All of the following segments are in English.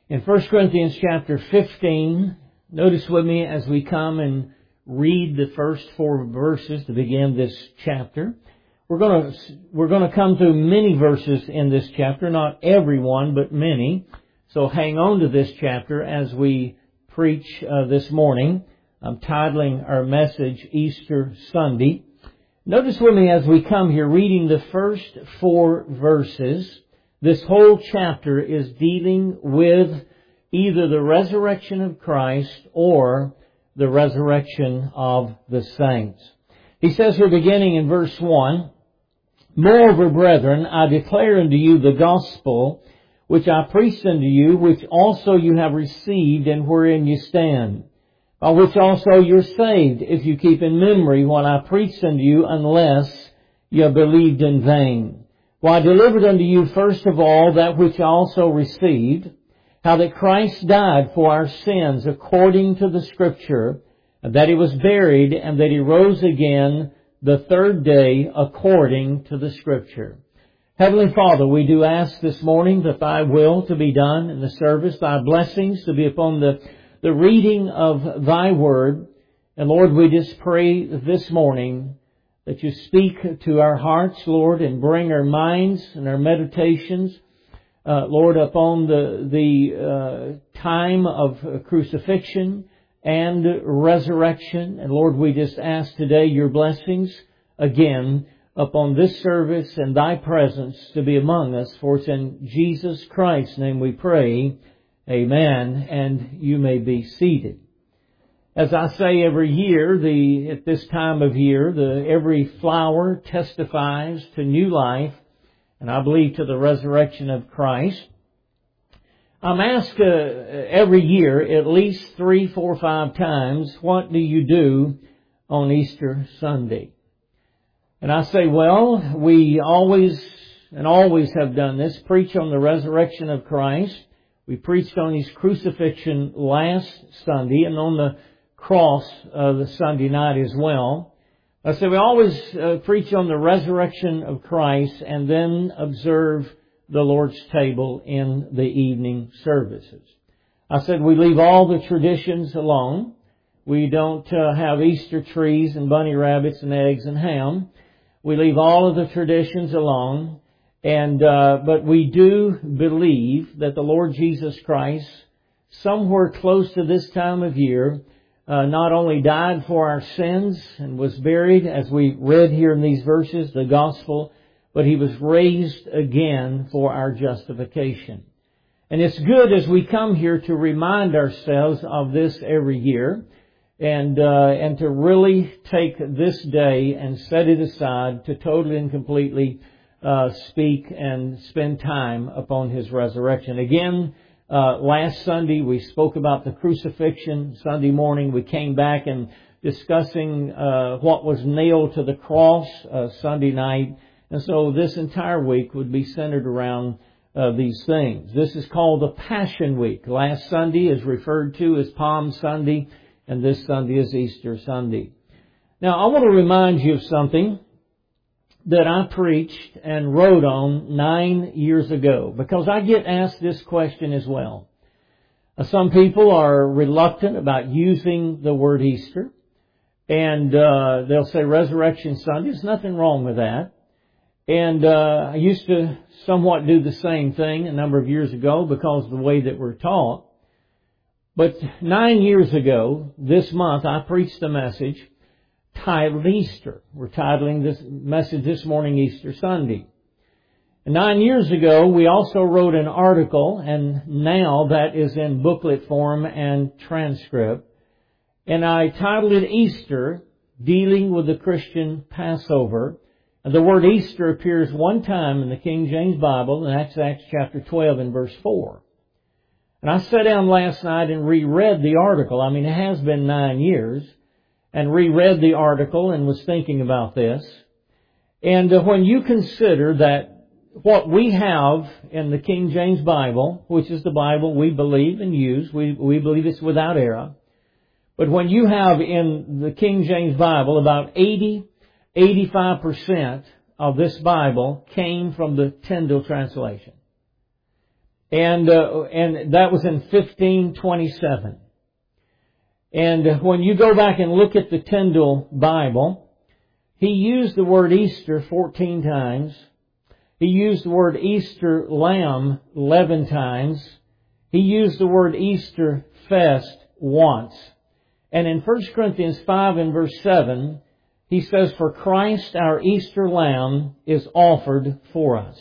In 1 Corinthians chapter 15, notice with me as we come and read the first 4 verses to begin this chapter. We're going to come to many verses in this chapter, not every one, but many. So hang on to this chapter as we preach this morning. I'm titling our message Easter Sunday. Notice with me as we come here reading the first 4 verses. This whole chapter is dealing with either the resurrection of Christ or the resurrection of the saints. He says here beginning in verse 1, "Moreover, brethren, I declare unto you the gospel which I preached unto you, which also you have received, and wherein you stand, by which also you're saved, if you keep in memory what I preached unto you, unless you have believed in vain. For I delivered unto you first of all that which I also received, how that Christ died for our sins according to the Scripture, and that He was buried, and that He rose again the third day according to the Scripture." Heavenly Father, we do ask this morning that Thy will to be done in the service, Thy blessings to be upon the reading of Thy Word. And Lord, we just pray this morning that You speak to our hearts, Lord, and bring our minds and our meditations, Lord, upon the time of crucifixion and resurrection. And Lord, we just ask today Your blessings again upon this service and Thy presence to be among us. For it's in Jesus Christ's name we pray. Amen. And you may be seated. As I say every year, at this time of year, every flower testifies to new life, and I believe to the resurrection of Christ. I'm asked every year, at least 3, 4, 5 times, what do you do on Easter Sunday? And I say, well, we always have done this, preach on the resurrection of Christ. We preached on His crucifixion last Sunday and on the cross the Sunday night as well. I said we always preach on the resurrection of Christ and then observe the Lord's table in the evening services. I said we leave all the traditions alone. We don't have Easter trees and bunny rabbits and eggs and ham. We leave all of the traditions alone. But we do believe that the Lord Jesus Christ, somewhere close to this time of year, not only died for our sins and was buried, as we read here in these verses, the gospel, but He was raised again for our justification. And it's good as we come here to remind ourselves of this every year, and to really take this day and set it aside to totally and completely speak and spend time upon His resurrection. Again, last Sunday we spoke about the crucifixion. Sunday morning we came back and discussing what was nailed to the cross Sunday night. And so this entire week would be centered around these things. This is called the Passion Week. Last Sunday is referred to as Palm Sunday, and this Sunday is Easter Sunday. Now I want to remind you of something that I preached and wrote on 9 years ago, because I get asked this question as well. Some people are reluctant about using the word Easter, and they'll say Resurrection Sunday. There's nothing wrong with that. And I used to somewhat do the same thing a number of years ago because of the way that we're taught. But 9 years ago, this month, I preached a message titled Easter. We're titling this message this morning Easter Sunday. And 9 years ago, we also wrote an article, and now that is in booklet form and transcript. And I titled it Easter, Dealing with the Christian Passover. And the word Easter appears one time in the King James Bible, and that's Acts chapter 12 and verse 4. And I sat down last night and reread the article. I mean, it has been 9 years. And reread the article and was thinking about this. And when you consider that what we have in the King James Bible, which is the Bible we believe and use, we believe it's without error. But when you have in the King James Bible about 85% of this Bible came from the Tyndale translation. And that was in 1527. And when you go back and look at the Tyndale Bible, he used the word Easter 14 times. He used the word Easter lamb 11 times. He used the word Easter fest once. And in 1 Corinthians 5 and verse 7, he says, "For Christ our Easter lamb is offered for us."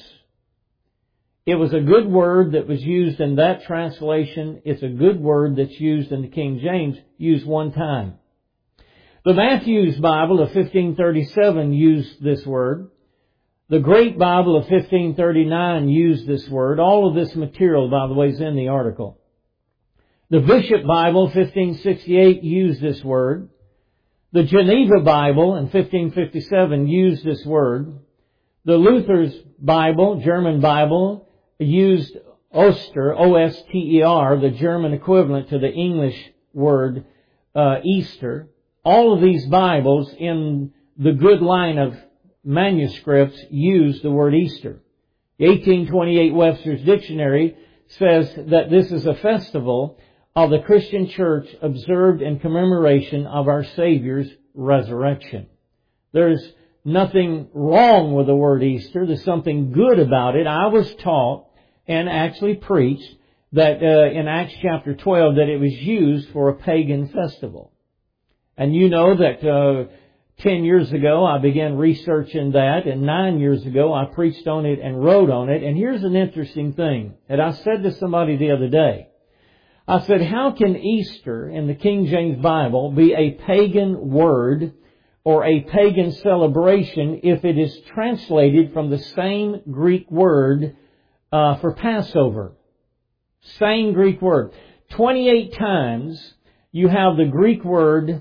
It was a good word that was used in that translation. It's a good word that's used in the King James, used one time. The Matthew's Bible of 1537 used this word. The Great Bible of 1539 used this word. All of this material, by the way, is in the article. The Bishop Bible, 1568, used this word. The Geneva Bible in 1557 used this word. The Luther's Bible, German Bible, used Oster, O-S-T-E-R, the German equivalent to the English word Easter. All of these Bibles in the good line of manuscripts use the word Easter. The 1828 Webster's Dictionary says that this is a festival of the Christian church observed in commemoration of our Savior's resurrection. There's nothing wrong with the word Easter. There's something good about it. I was taught and actually preached that in Acts chapter 12 that it was used for a pagan festival. And you know that 10 years ago I began researching that, and 9 years ago I preached on it and wrote on it. And here's an interesting thing that I said to somebody the other day. I said, how can Easter in the King James Bible be a pagan word or a pagan celebration if it is translated from the same Greek word for Passover? Same Greek word. 28 times you have the Greek word,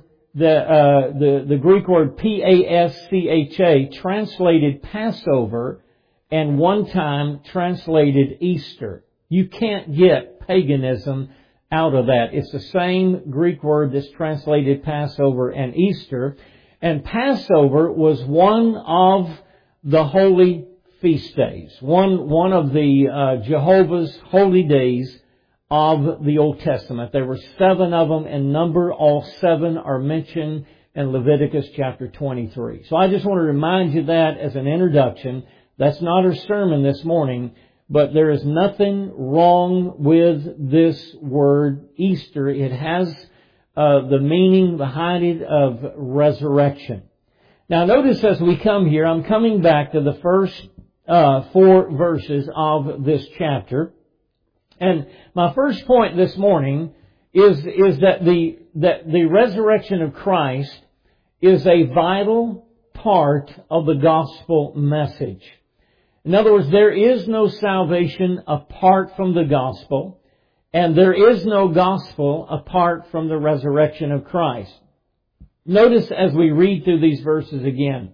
the Greek word P-A-S-C-H-A translated Passover, and one time translated Easter. You can't get paganism out of that. It's the same Greek word that's translated Passover and Easter. And Passover was one of the holy feast days. One of the Jehovah's holy days of the Old Testament. There were 7 of them in number. All 7 are mentioned in Leviticus chapter 23. So I just want to remind you that as an introduction. That's not our sermon this morning, but there is nothing wrong with this word Easter. It has the meaning behind it of resurrection. Now notice as we come here, I'm coming back to the first 4 verses of this chapter. And my first point this morning is that the resurrection of Christ is a vital part of the gospel message. In other words, there is no salvation apart from the gospel, and there is no gospel apart from the resurrection of Christ. Notice as we read through these verses again.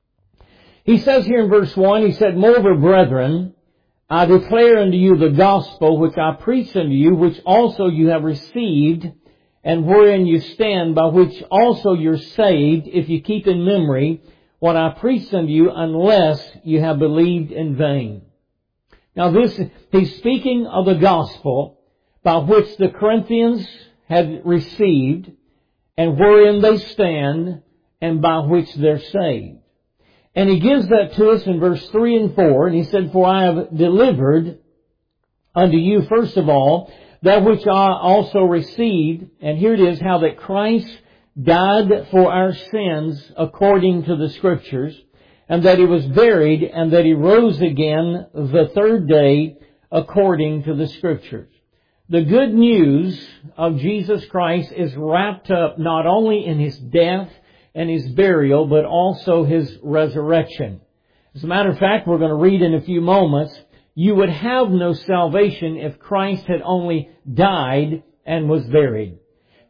He says here in verse 1, he said, "Moreover, brethren, I declare unto you the gospel which I preached unto you, which also you have received, and wherein you stand, by which also you're saved, if you keep in memory what I preached unto you, unless you have believed in vain." Now he's speaking of the gospel by which the Corinthians had received, and wherein they stand, and by which they're saved. And he gives that to us in verse 3 and 4, and he said, "For I have delivered unto you, first of all, that which I also received," and here it is, "how that Christ died for our sins according to the Scriptures, and that He was buried, and that He rose again the third day according to the Scriptures." The good news of Jesus Christ is wrapped up not only in His death and His burial, but also His resurrection. As a matter of fact, we're going to read in a few moments, you would have no salvation if Christ had only died and was buried.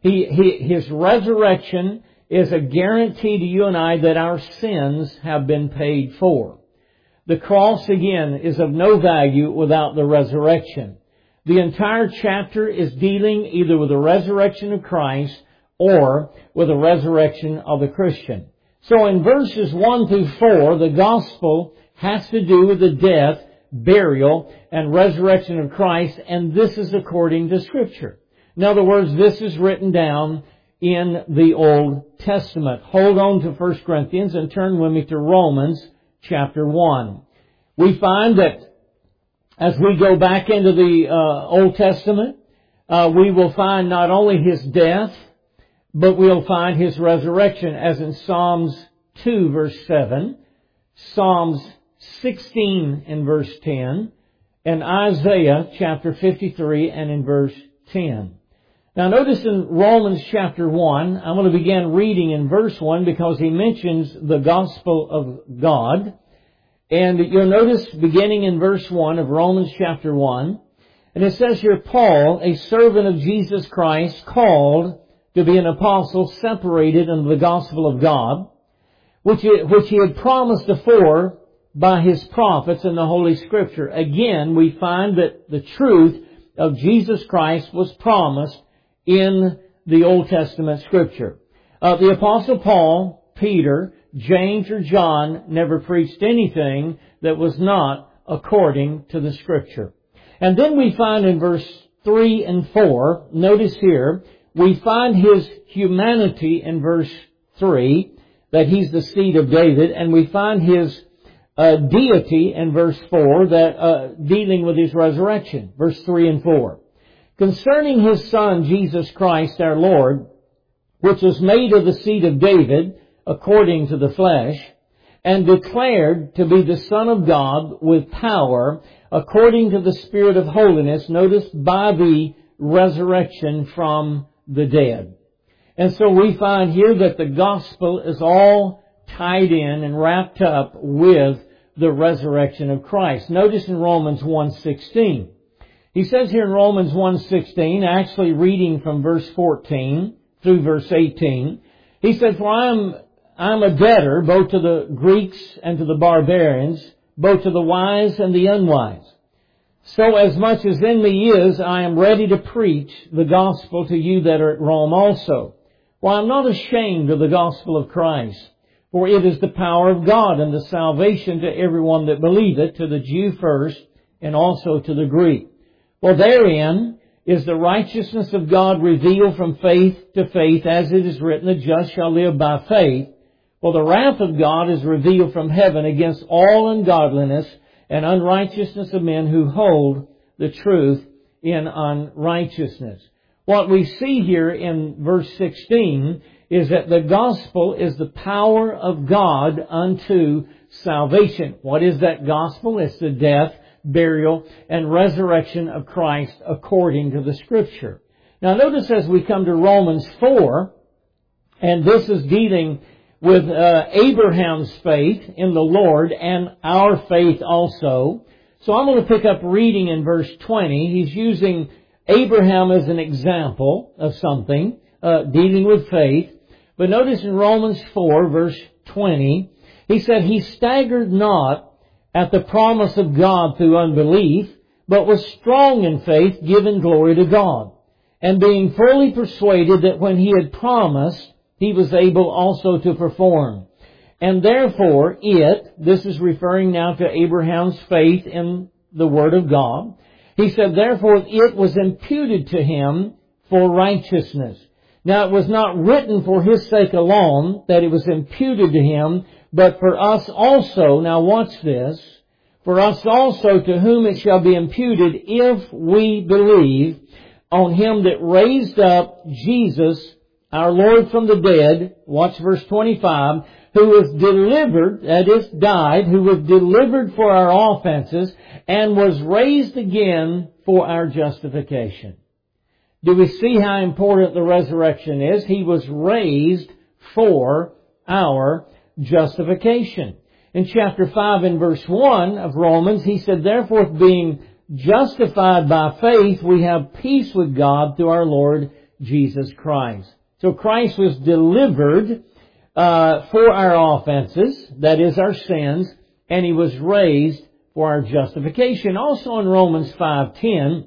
His resurrection is a guarantee to you and I that our sins have been paid for. The cross, again, is of no value without the resurrection. The entire chapter is dealing either with the resurrection of Christ or with the resurrection of the Christian. So in verses 1 through 4, the gospel has to do with the death, burial, and resurrection of Christ, and this is according to Scripture. In other words, this is written down in the Old Testament. Hold on to 1 Corinthians and turn with me to Romans chapter 1. We find that as we go back into the Old Testament, we will find not only His death, but we'll find His resurrection, as in Psalms 2 verse 7, Psalms 16 and verse 10, and Isaiah chapter 53 and in verse 10. Now notice in Romans chapter 1, I'm going to begin reading in verse 1 because he mentions the gospel of God. And you'll notice beginning in verse 1 of Romans chapter 1, and it says here, Paul, a servant of Jesus Christ, called to be an apostle, separated unto the gospel of God, which he had promised afore by his prophets in the Holy Scripture. Again, we find that the truth of Jesus Christ was promised in the Old Testament Scripture. The Apostle Paul, Peter, James, or John never preached anything that was not according to the Scripture. And then we find in verse 3 and 4, notice here, we find His humanity in verse 3, that He's the seed of David, and we find His deity in verse 4, that dealing with His resurrection, verse 3 and 4. Concerning His Son, Jesus Christ our Lord, which was made of the seed of David, according to the flesh, and declared to be the Son of God with power, according to the Spirit of holiness, notice, by the resurrection from the dead. And so we find here that the gospel is all tied in and wrapped up with the resurrection of Christ. Notice in Romans 1:16. He says here in Romans 1:16, actually reading from verse 14 through verse 18, he said, For I'm a debtor both to the Greeks and to the barbarians, both to the wise and the unwise. So as much as in me is, I am ready to preach the gospel to you that are at Rome also. For I am not ashamed of the gospel of Christ, for it is the power of God and the salvation to everyone that believeth, to the Jew first, and also to the Greek. For therein is the righteousness of God revealed from faith to faith, as it is written, the just shall live by faith. For the wrath of God is revealed from heaven against all ungodliness and unrighteousness of men who hold the truth in unrighteousness. What we see here in verse 16 is that the gospel is the power of God unto salvation. What is that gospel? It's the death, burial, and resurrection of Christ according to the Scripture. Now notice as we come to Romans 4, and this is dealing with Abraham's faith in the Lord and our faith also. So I'm going to pick up reading in verse 20. He's using Abraham as an example of something, dealing with faith. But notice in Romans 4, verse 20, he said, He staggered not at the promise of God through unbelief, but was strong in faith, giving glory to God, and being fully persuaded that when He had promised, He was able also to perform. And therefore this is referring now to Abraham's faith in the Word of God. He said, therefore it was imputed to him for righteousness. Now it was not written for his sake alone that it was imputed to him, but for us also, now watch this, for us also to whom it shall be imputed if we believe on Him that raised up Jesus, our Lord, from the dead, watch verse 25, who was delivered, that is, died, who was delivered for our offenses, and was raised again for our justification. Do we see how important the resurrection is? He was raised for our justification. In chapter 5 and verse 1 of Romans, he said, therefore, being justified by faith, we have peace with God through our Lord Jesus Christ. So Christ was delivered for our offenses, that is our sins, and He was raised for our justification. Also in Romans 5:10,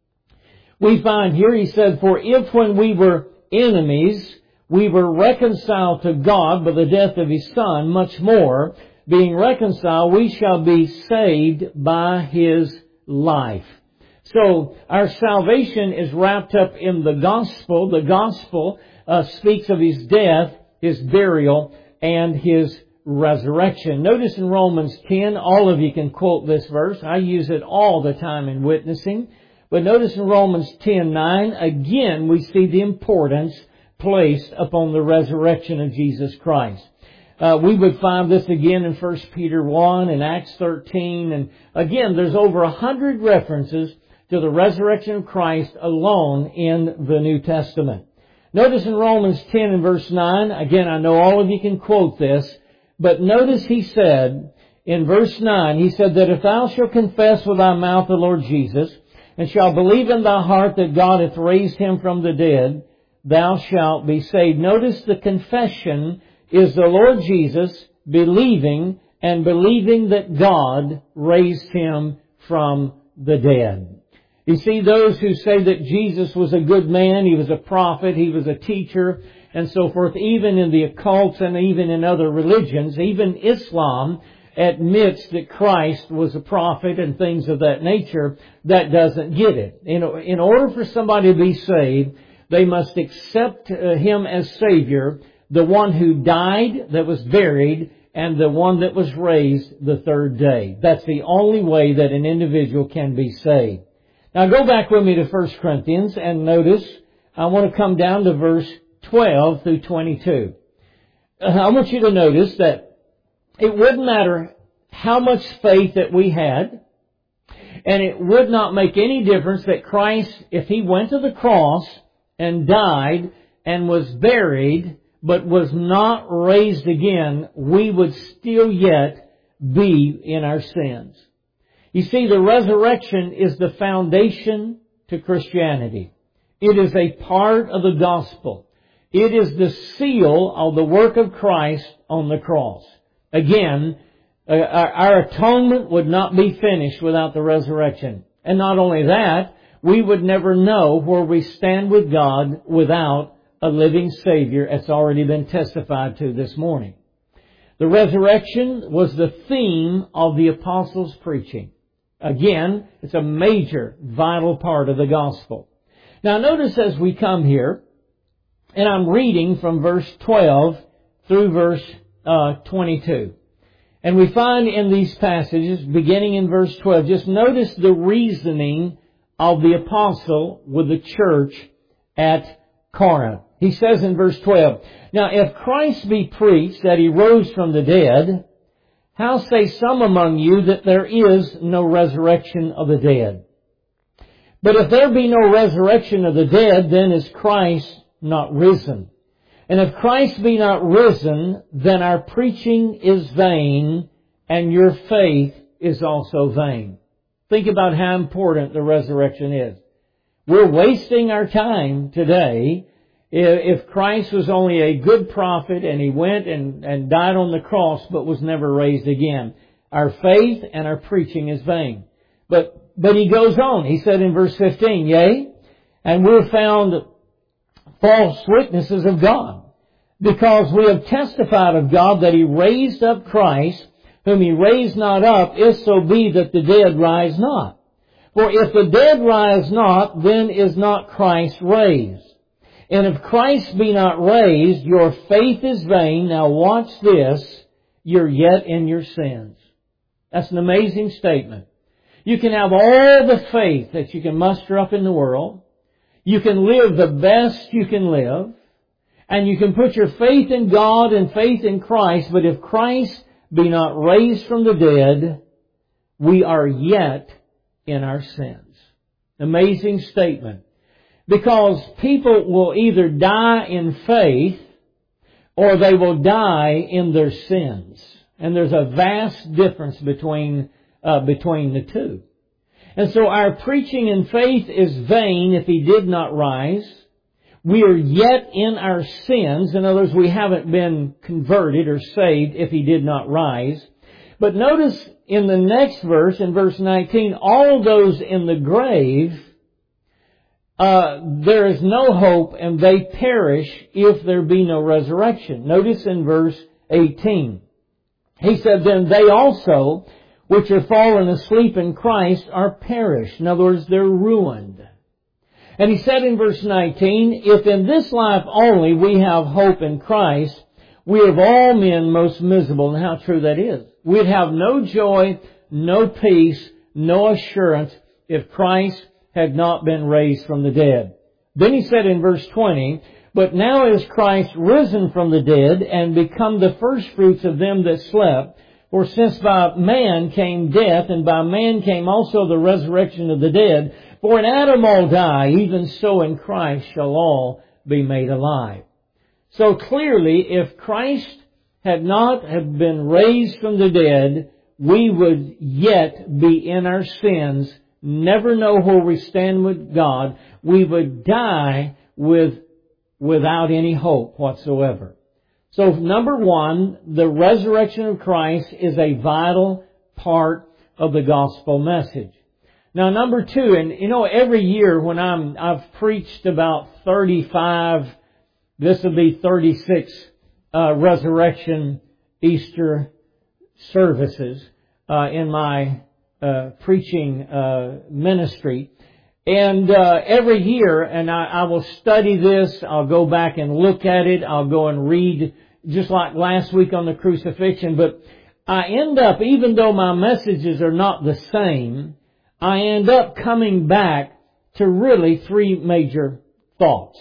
we find here, he said, for if when we were enemies, we were reconciled to God by the death of His Son, much more, being reconciled, we shall be saved by His life. So our salvation is wrapped up in the gospel. The gospel speaks of His death, His burial, and His resurrection. Notice in Romans 10, all of you can quote this verse. I use it all the time in witnessing. But notice in Romans 10:9, again we see the importance placed upon the resurrection of Jesus Christ. We would find this again in 1 Peter 1 and Acts 13. And again, there's over 100 references to the resurrection of Christ alone in the New Testament. Notice in Romans 10 and verse 9, again, I know all of you can quote this, but notice he said, in verse 9, he said that if thou shalt confess with thy mouth the Lord Jesus, and shalt believe in thy heart that God hath raised Him from the dead, thou shalt be saved. Notice the confession is the Lord Jesus believing that God raised Him from the dead. You see, those who say that Jesus was a good man, He was a prophet, He was a teacher, and so forth, even in the occults and even in other religions, even Islam admits that Christ was a prophet and things of that nature, that doesn't get it. In order for somebody to be saved, they must accept Him as Savior, the one who died, that was buried, and the one that was raised the third day. That's the only way that an individual can be saved. Now go back with me to 1 Corinthians and notice, I want to come down to verse 12 through 22. I want you to notice that it wouldn't matter how much faith that we had, and it would not make any difference that Christ, if He went to the cross and died and was buried, but was not raised again, we would still yet be in our sins. You see, the resurrection is the foundation to Christianity. It is a part of the gospel. It is the seal of the work of Christ on the cross. Again, our atonement would not be finished without the resurrection. And not only that, we would never know where we stand with God without a living Savior, as already been testified to this morning. The resurrection was the theme of the apostles' preaching. Again, it's a major, vital part of the gospel. Now notice as we come here, and I'm reading from verse 12 through verse 22. And we find in these passages, beginning in verse 12, just notice the reasoning of the apostle with the church at Corinth. He says in verse 12, Now if Christ be preached that He rose from the dead, how say some among you that there is no resurrection of the dead? But if there be no resurrection of the dead, then is Christ not risen. And if Christ be not risen, then our preaching is vain, and your faith is also vain. Think about how important the resurrection is. We're wasting our time today. If Christ was only a good prophet and He went and died on the cross but was never raised again, our faith and our preaching is vain. But He goes on. He said in verse 15, Yea, and we're found false witnesses of God, because we have testified of God that He raised up Christ, whom He raised not up, if so be that the dead rise not. For if the dead rise not, then is not Christ raised. And if Christ be not raised, your faith is vain. Now watch this, you're yet in your sins. That's an amazing statement. You can have all the faith that you can muster up in the world. You can live the best you can live. And you can put your faith in God and faith in Christ. But if Christ be not raised from the dead, we are yet in our sins. Amazing statement. Because people will either die in faith or they will die in their sins. And there's a vast difference between the two. And so our preaching in faith is vain if He did not rise. We are yet in our sins. In other words, we haven't been converted or saved if He did not rise. But notice in the next verse, in verse 19, all those in the grave, there is no hope and they perish if there be no resurrection. Notice in verse 18. He said, then they also, which are fallen asleep in Christ, are perished. In other words, they're ruined. And he said in verse 19, if in this life only we have hope in Christ, we of all men most miserable. And how true that is. We'd have no joy, no peace, no assurance if Christ had not been raised from the dead. Then he said in verse 20, but now is Christ risen from the dead and become the firstfruits of them that slept. For since by man came death, and by man came also the resurrection of the dead, for in Adam all die, even so in Christ shall all be made alive. So clearly, if Christ had not have been raised from the dead, we would yet be in our sins, never know where we stand with God. We would die without any hope whatsoever. So number one, the resurrection of Christ is a vital part of the gospel message. Now number two, and every year when I've preached about 35, this will be 36 resurrection Easter services in my preaching ministry. And every year, and I will study this, I'll go back and look at it, I'll go and read, just like last week on the crucifixion, but I end up, even though my messages are not the same, I end up coming back to really three major thoughts.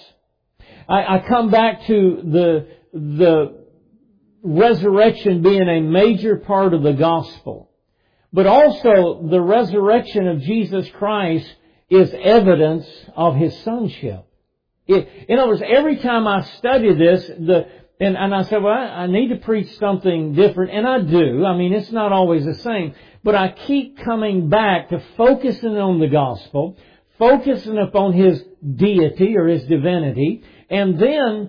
I come back to the resurrection being a major part of the gospel, but also the resurrection of Jesus Christ is evidence of His sonship. In other words, every time I study this, and I said, well, I need to preach something different, and I do. I mean, it's not always the same, but I keep coming back to focusing on the gospel, focusing upon His deity or His divinity, and then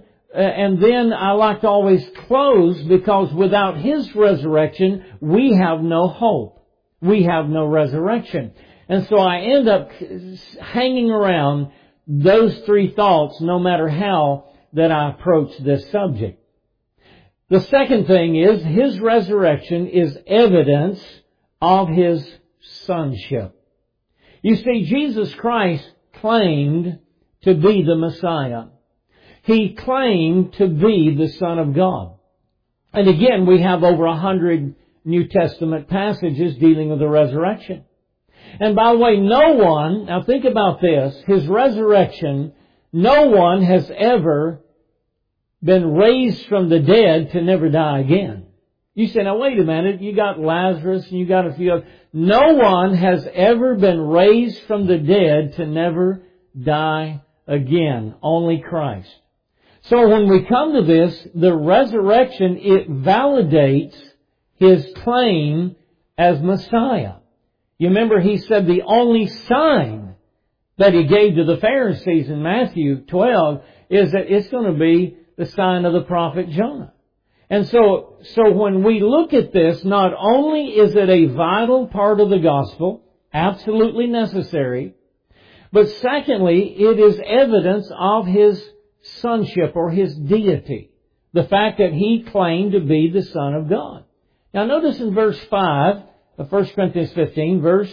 I like to always close, because without His resurrection, we have no hope. We have no resurrection. And so I end up hanging around those three thoughts no matter how that I approach this subject. The second thing is, His resurrection is evidence of His sonship. You see, Jesus Christ claimed to be the Messiah. He claimed to be the Son of God. And again, we have over 100 New Testament passages dealing with the resurrection. And by the way, no one, now think about this, His resurrection, no one has ever been raised from the dead to never die again. You say, now wait a minute, you got Lazarus and you got a few others. No one has ever been raised from the dead to never die again. Only Christ. So when we come to this, the resurrection, it validates His claim as Messiah. You remember He said the only sign that He gave to the Pharisees in Matthew 12 is that it's going to be the sign of the prophet Jonah. And so when we look at this, not only is it a vital part of the gospel, absolutely necessary, but secondly, it is evidence of His sonship or His deity. The fact that He claimed to be the Son of God. Now notice in verse 5 of 1 Corinthians 15, verse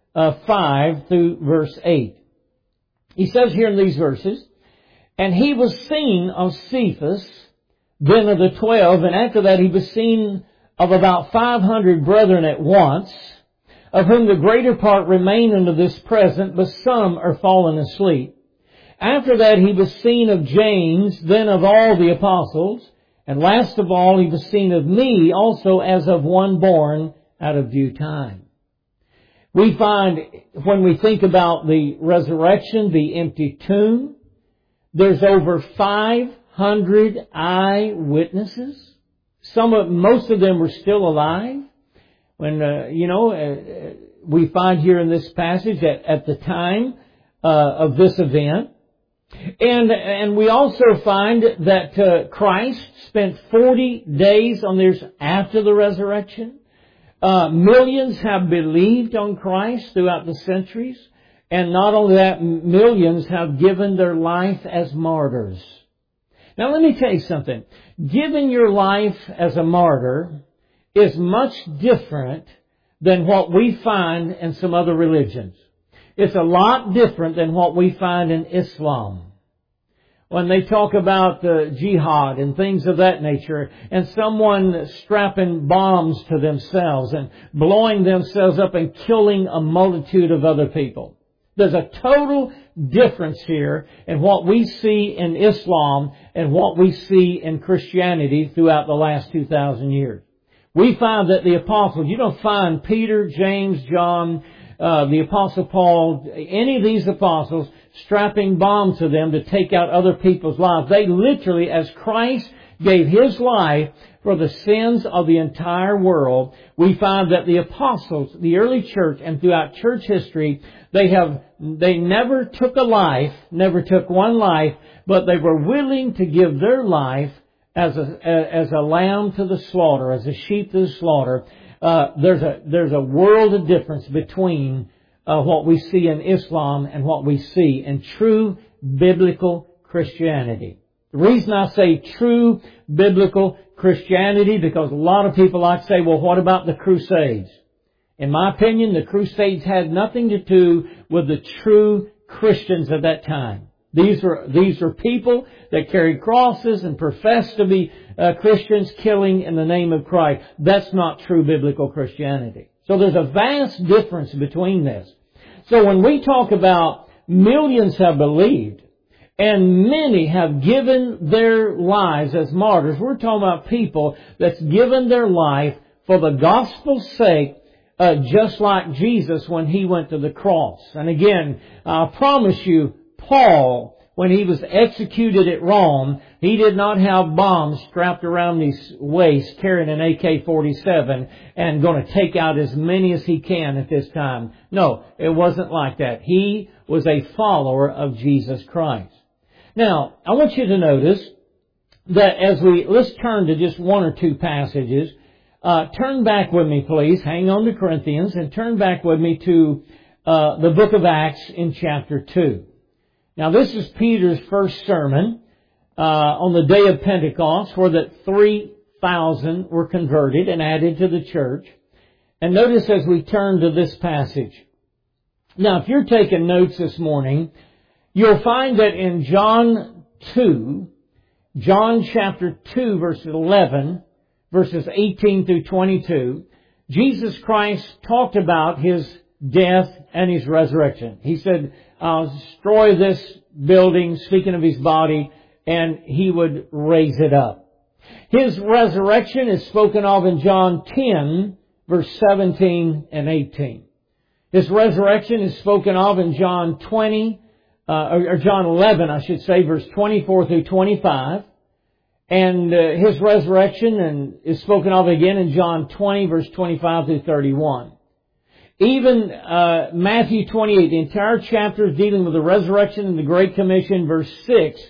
5 through verse 8. He says here in these verses, and He was seen of Cephas, then of the 12, and after that He was seen of about 500 brethren at once, of whom the greater part remain unto this present, but some are fallen asleep. After that He was seen of James, then of all the apostles, and last of all He was seen of me also as of one born out of due time. We find, when we think about the resurrection, the empty tomb, there's over 500 eyewitnesses. Most of them were still alive. When, we find here in this passage that at the time of this event. And we also find that Christ spent 40 days on this after the resurrection. Millions have believed on Christ throughout the centuries. And not only that, millions have given their life as martyrs. Now let me tell you something. Giving your life as a martyr is much different than what we find in some other religions. It's a lot different than what we find in Islam. When they talk about jihad and things of that nature, and someone strapping bombs to themselves and blowing themselves up and killing a multitude of other people. There's a total difference here in what we see in Islam and what we see in Christianity throughout the last 2,000 years. We find that the apostles, you don't find Peter, James, John, the Apostle Paul, any of these apostles strapping bombs to them to take out other people's lives. They literally, as Christ gave His life for the sins of the entire world, we find that the apostles, the early church, and throughout church history, they never took a life, never took one life, but they were willing to give their life as a lamb to the slaughter, as a sheep to the slaughter. There's a world of difference between what we see in Islam and what we see in true biblical Christianity. The reason I say true biblical Christianity, because a lot of people like to say, well, what about the Crusades? In my opinion, the Crusades had nothing to do with the true Christians of that time. These were people that carried crosses and professed to be Christians, killing in the name of Christ. That's not true biblical Christianity. So there's a vast difference between this. So when we talk about millions have believed and many have given their lives as martyrs, we're talking about people that's given their life for the gospel's sake, just like Jesus when He went to the cross. And again, I promise you, Paul, when he was executed at Rome, he did not have bombs strapped around his waist carrying an AK-47 and going to take out as many as he can at this time. No, it wasn't like that. He was a follower of Jesus Christ. Now, I want you to notice that let's turn to just one or two passages. Turn back with me, please. Hang on to Corinthians and turn back with me to the book of Acts in chapter 2. Now, this is Peter's first sermon on the day of Pentecost, where that 3,000 were converted and added to the church. And notice as we turn to this passage. Now, if you're taking notes this morning, you'll find that in John chapter 2, verse 11, verses 18 through 22, Jesus Christ talked about His death and His resurrection. He said, I'll destroy this building, speaking of His body, and He would raise it up. His resurrection is spoken of in John 10, verse 17 and 18. His resurrection is spoken of in John 20, or John 11, I should say, verse 24 through 25. And His resurrection is spoken of again in John 20, verse 25 through 31. Even Matthew 28, the entire chapter is dealing with the resurrection and the Great Commission. Verse 6,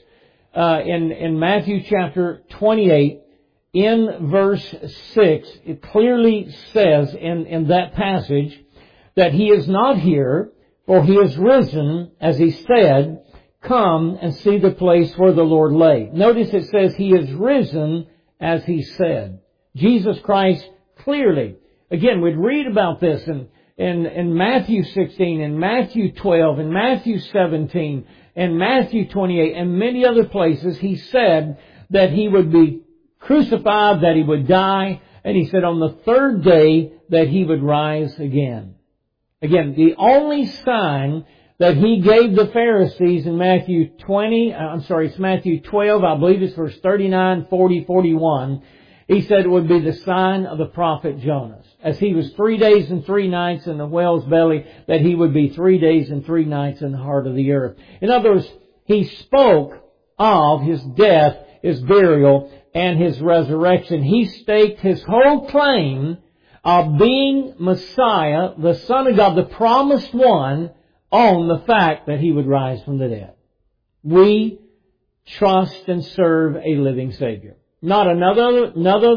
in Matthew chapter 28, in verse 6, it clearly says in that passage that He is not here, for He is risen, as He said, come and see the place where the Lord lay. Notice it says He is risen, as He said. Jesus Christ clearly. Again, we'd read about this in Matthew 16, in Matthew 12, in Matthew 17, in Matthew 28, and many other places, He said that He would be crucified, that He would die, and He said on the third day that He would rise again. Again, the only sign that He gave the Pharisees in Matthew 12, I believe it's verse 39, 40, 41, He said it would be the sign of the prophet Jonas. As he was 3 days and 3 nights in the whale's belly, that he would be 3 days and 3 nights in the heart of the earth. In other words, He spoke of His death, His burial, and His resurrection. He staked His whole claim of being Messiah, the Son of God, the promised one, on the fact that He would rise from the dead. We trust and serve a living Savior. Not another,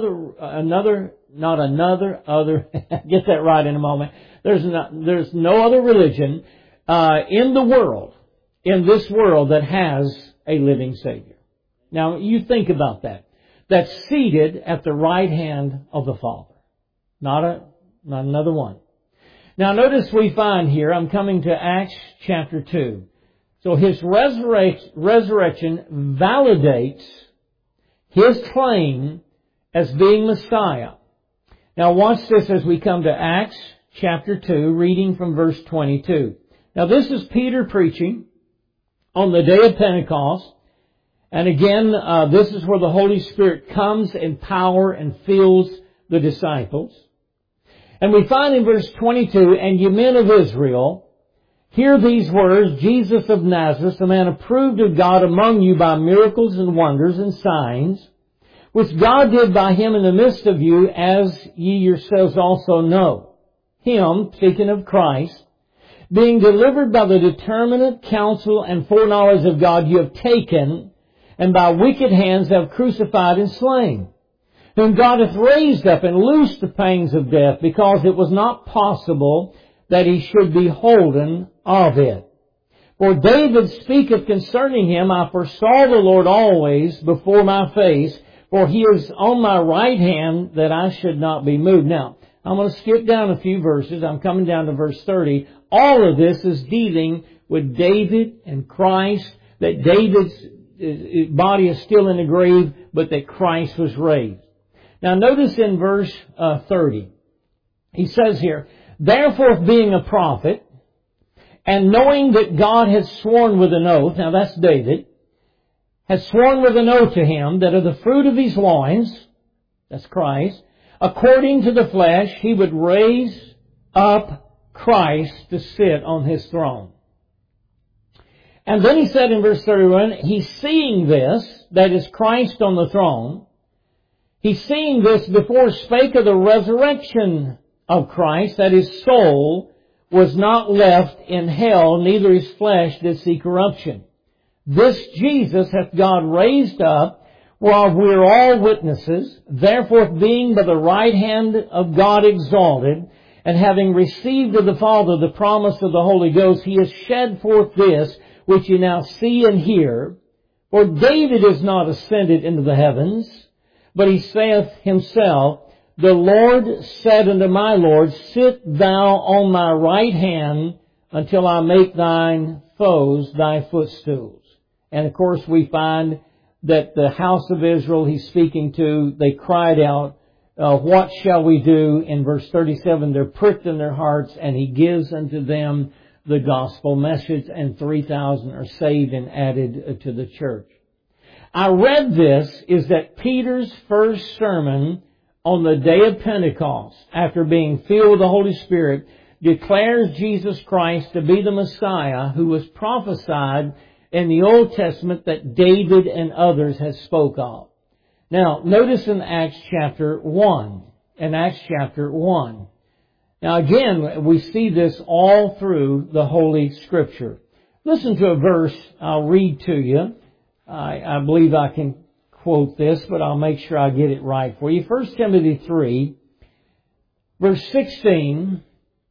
get that right in a moment. There's no other religion, in the world, in this world that has a living Savior. Now, you think about that. That's seated at the right hand of the Father. Not another one. Now notice we find here, I'm coming to Acts chapter 2. So His resurrection validates His claim as being Messiah. Now watch this as we come to Acts chapter 2, reading from verse 22. Now this is Peter preaching on the day of Pentecost. And again, this is where the Holy Spirit comes in power and fills the disciples. And we find in verse 22, "And ye men of Israel, hear these words, Jesus of Nazareth, a man approved of God among you by miracles and wonders and signs, which God did by Him in the midst of you, as ye yourselves also know. Him," speaking of Christ, "being delivered by the determinate counsel and foreknowledge of God, you have taken, and by wicked hands have crucified and slain, whom God hath raised up and loosed the pangs of death, because it was not possible that He should be holden of it. For David speaketh concerning Him, I foresaw the Lord always before my face, for He is on my right hand, that I should not be moved." Now, I'm going to skip down a few verses. I'm coming down to verse 30. All of this is dealing with David and Christ, that David's body is still in the grave, but that Christ was raised. Now notice in verse 30, he says here, "Therefore being a prophet, and knowing that God has sworn with an oath," now that's David, "has sworn with an oath to him that of the fruit of his loins," that's Christ, "according to the flesh, He would raise up Christ to sit on His throne." And then he said in verse 31, he's seeing this, that is Christ on the throne, he's seeing this before spake of the resurrection of Christ, that His soul was not left in hell, neither His flesh did see corruption. This Jesus hath God raised up, whereof we are all witnesses. Therefore, being by the right hand of God exalted, and having received of the Father the promise of the Holy Ghost, He has shed forth this, which you now see and hear. For David is not ascended into the heavens, but he saith himself, "The Lord said unto my Lord, Sit thou on my right hand, until I make thine foes thy footstools." And of course we find that the house of Israel He's speaking to, they cried out, "What shall we do?" In verse 37, they're pricked in their hearts, and He gives unto them the gospel message, and 3,000 are saved and added to the church. I read this is that Peter's first sermon on the day of Pentecost, after being filled with the Holy Spirit, declares Jesus Christ to be the Messiah who was prophesied in the Old Testament that David and others had spoke of. Now, notice in Acts chapter 1. In Acts chapter 1. Now again, we see this all through the Holy Scripture. Listen to a verse I'll read to you. I believe I can quote this, but I'll make sure I get it right for you. 1 Timothy 3, verse 16.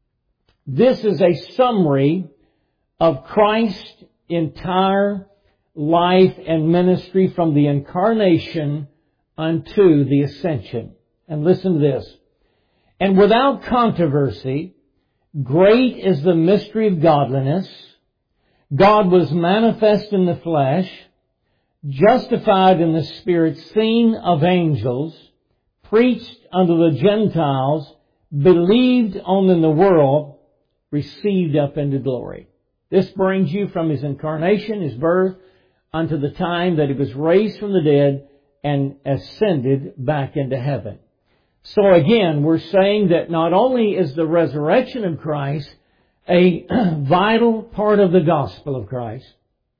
This is a summary of Christ's entire life and ministry from the incarnation unto the ascension. And listen to this. "And without controversy, great is the mystery of godliness. God was manifest in the flesh, justified in the Spirit, seen of angels, preached unto the Gentiles, believed on in the world, received up into glory." This brings you from His incarnation, His birth, unto the time that He was raised from the dead and ascended back into heaven. So again, we're saying that not only is the resurrection of Christ a vital part of the gospel of Christ,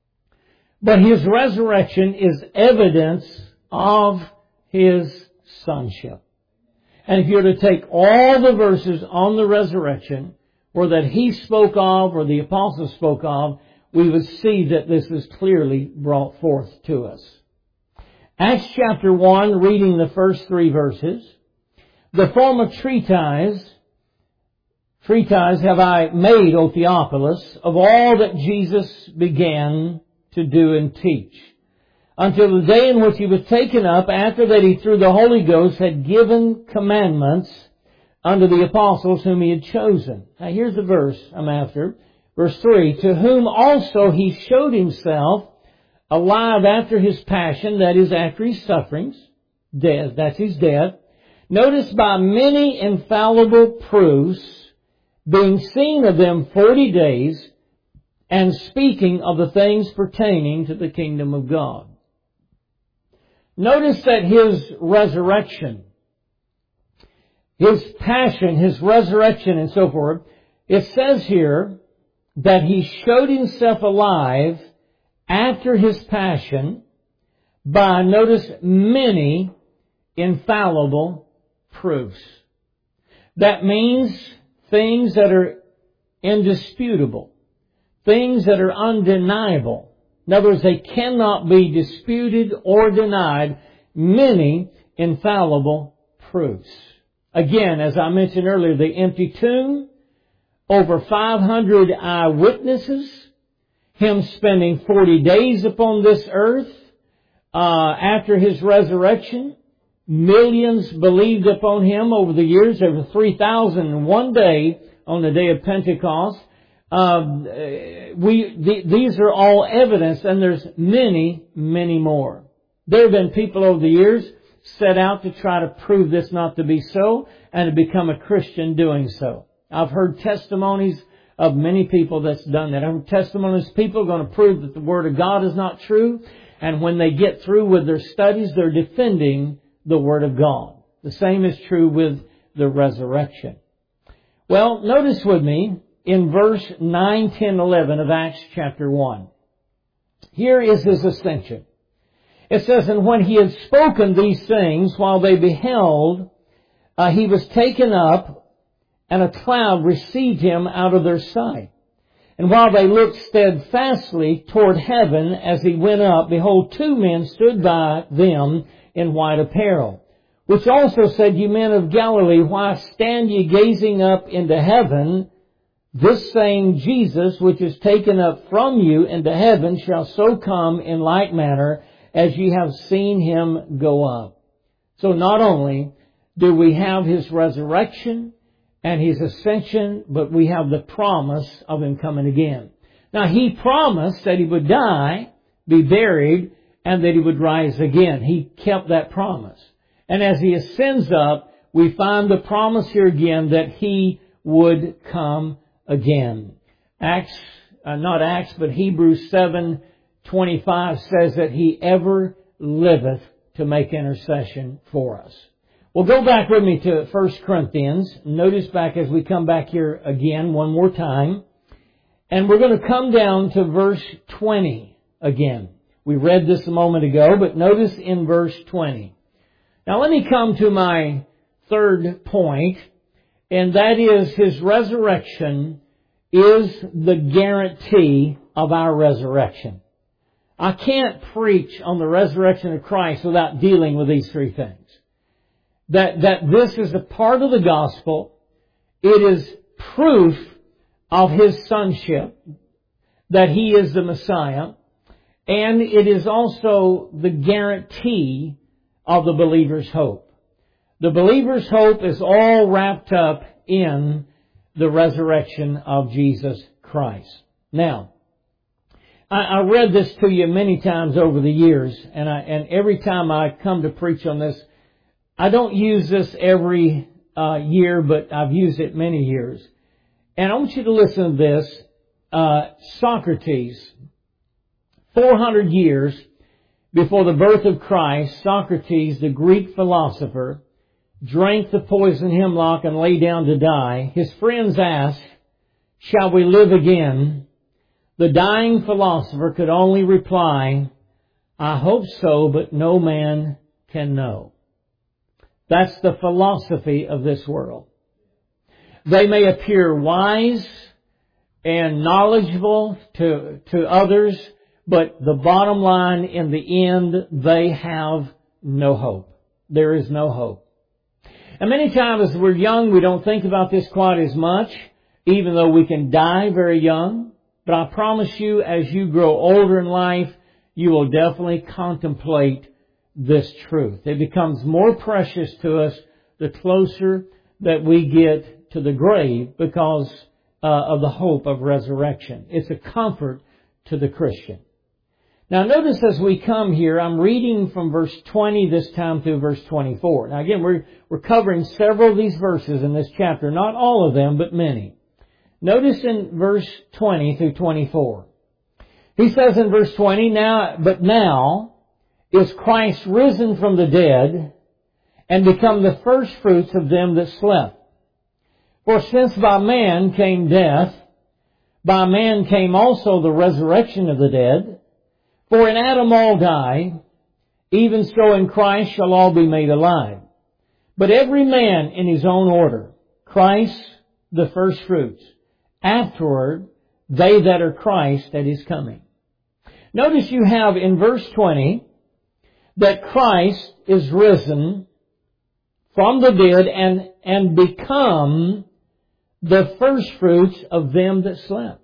but His resurrection is evidence of His sonship. And if you were to take all the verses on the resurrection, or that He spoke of, or the apostles spoke of, we would see that this is clearly brought forth to us. Acts chapter 1, reading the first 3 verses. "The form of treatise have I made, O Theophilus, of all that Jesus began to do and teach, until the day in which He was taken up, after that He through the Holy Ghost had given commandments unto the apostles whom he had chosen. Now here's the verse I'm after. Verse 3, to whom also he showed himself alive after his passion, that is, after his sufferings, death, that's his death. Notice, by many infallible proofs, being seen of them 40 days, and speaking of the things pertaining to the kingdom of God. Notice that his resurrection, his passion, his resurrection and so forth, it says here that he showed himself alive after his passion by, notice, many infallible proofs. That means things that are indisputable, things that are undeniable. In other words, they cannot be disputed or denied. Many infallible proofs. Again, as I mentioned earlier, the empty tomb, over 500 eyewitnesses, him spending 40 days upon this earth after his resurrection. Millions believed upon him over the years. There were 3,000 in one day on the day of Pentecost. These are all evidence, and there's many, many more. There have been people over the years set out to try to prove this not to be so, and to become a Christian doing so. I've heard testimonies of many people that's done that. I've heard testimonies of people going to prove that the Word of God is not true, and when they get through with their studies, they're defending the Word of God. The same is true with the resurrection. Well, notice with me in verse 9, 10, 11 of Acts chapter 1. Here is his ascension. It says, and when he had spoken these things, while they beheld, he was taken up, and a cloud received him out of their sight. And while they looked steadfastly toward heaven as he went up, behold, two men stood by them in white apparel, which also said, ye men of Galilee, why stand ye gazing up into heaven? This same Jesus, which is taken up from you into heaven, shall so come in like manner as ye have seen him go up. So not only do we have his resurrection and his ascension, but we have the promise of him coming again. Now, he promised that he would die, be buried, and that he would rise again. He kept that promise. And as he ascends up, we find the promise here again that he would come again. Hebrews 7:25 says that he ever liveth to make intercession for us. Well, go back with me to 1 Corinthians. Notice back as we come back here again one more time. And we're going to come down to verse 20 again. We read this a moment ago, but notice in verse 20. Now let me come to my third point, and that is his resurrection is the guarantee of our resurrection. I can't preach on the resurrection of Christ without dealing with these three things. That this is a part of the gospel. It is proof of his sonship, that he is the Messiah, and it is also the guarantee of the believer's hope. The believer's hope is all wrapped up in the resurrection of Jesus Christ. Now, I read this to you many times over the years, and every time I come to preach on this, I don't use this every year, but I've used it many years. And I want you to listen to this. Socrates, 400 years before the birth of Christ, Socrates, the Greek philosopher, drank the poison hemlock and lay down to die. His friends asked, shall we live again? The dying philosopher could only reply, I hope so, but no man can know. That's the philosophy of this world. They may appear wise and knowledgeable to others, but the bottom line, in the end, they have no hope. There is no hope. And many times as we're young, we don't think about this quite as much, even though we can die very young. But I promise you, as you grow older in life, you will definitely contemplate this truth. It becomes more precious to us the closer that we get to the grave because of the hope of resurrection. It's a comfort to the Christian. Now notice as we come here, I'm reading from verse 20 this time through verse 24. Now again, we're covering several of these verses in this chapter. Not all of them, but many. Notice in verse 20 through 24. He says in verse 20, now is Christ risen from the dead and become the first fruits of them that slept. For since by man came death, by man came also the resurrection of the dead. For in Adam all die, even so in Christ shall all be made alive. But every man in his own order. Christ the first fruits. Afterward, they that are Christ at His coming. Notice you have in verse 20 that Christ is risen from the dead and become the first fruits of them that slept.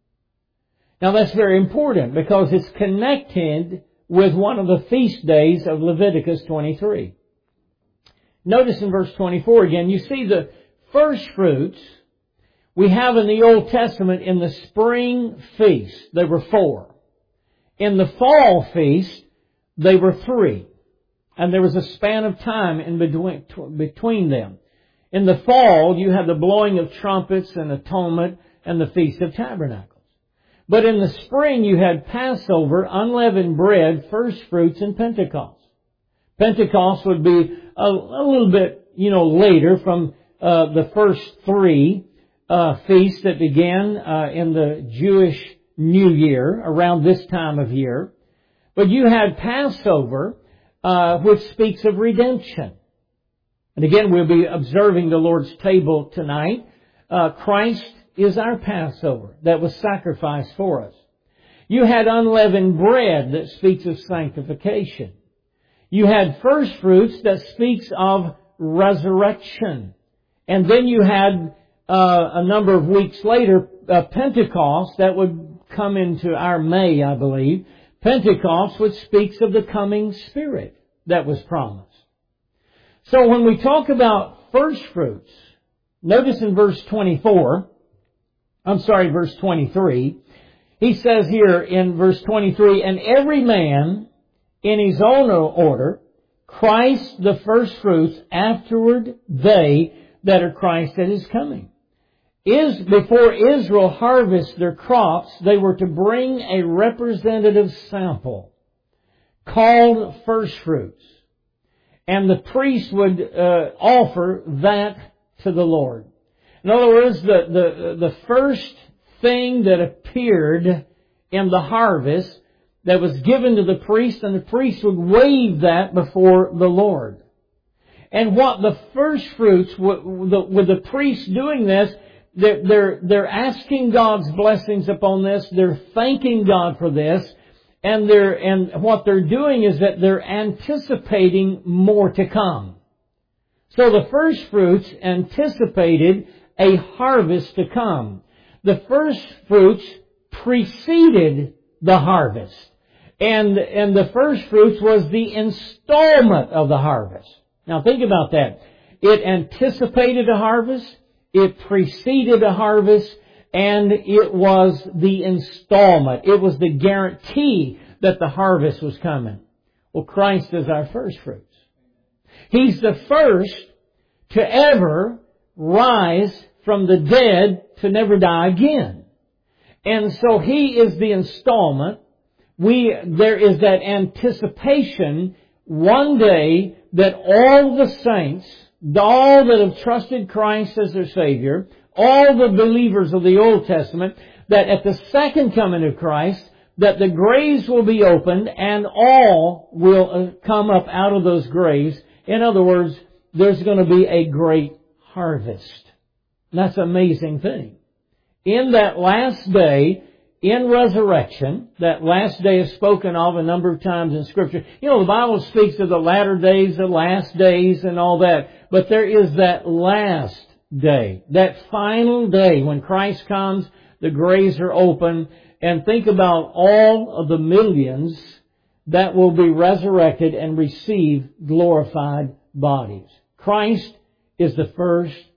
Now that's very important because it's connected with one of the feast days of Leviticus 23. Notice in verse 24 again, you see the first fruits we have in the Old Testament in the spring feast. There were 4. In the fall feast, they were 3. And there was a span of time in between them. In the fall, you had the blowing of trumpets and atonement and the Feast of Tabernacles. But in the spring, you had Passover, unleavened bread, first fruits, and Pentecost. Pentecost would be a little bit, later from the first 3 feasts that began in the Jewish New Year, around this time of year. But you had Passover, which speaks of redemption. And again, we'll be observing the Lord's table tonight. Christ is our Passover that was sacrificed for us. You had unleavened bread that speaks of sanctification. You had first fruits that speaks of resurrection. And then you had a number of weeks later, Pentecost, that would come into our May, I believe. Pentecost, which speaks of the coming Spirit that was promised. So when we talk about first fruits, notice in verse 23, he says here in verse 23, and every man in his own order, Christ the first fruits, afterward they that are Christ at His coming. Before Israel harvest their crops, they were to bring a representative sample called first fruits. And the priest would offer that to the Lord. In other words, the first thing that appeared in the harvest that was given to the priest, and the priest would wave that before the Lord. And what the first fruits, with the priest doing this, they're asking God's blessings upon this. They're thanking God for this. And what they're doing is that they're anticipating more to come. So the first fruits anticipated a harvest to come. The first fruits preceded the harvest. And the first fruits was the installment of the harvest. Now think about that. It anticipated a harvest. It preceded a harvest, and it was the installment. It was the guarantee that the harvest was coming. Well, Christ is our first fruits. He's the first to ever rise from the dead to never die again. And so He is the installment. There is that anticipation one day that all the saints, all that have trusted Christ as their Savior, all the believers of the Old Testament, that at the second coming of Christ, that the graves will be opened and all will come up out of those graves. In other words, there's going to be a great harvest. And that's an amazing thing. In that last day, in resurrection, that last day is spoken of a number of times in Scripture. The Bible speaks of the latter days, the last days, and all that. But there is that last day, that final day when Christ comes, the graves are open, and think about all of the millions that will be resurrected and receive glorified bodies. Christ is the first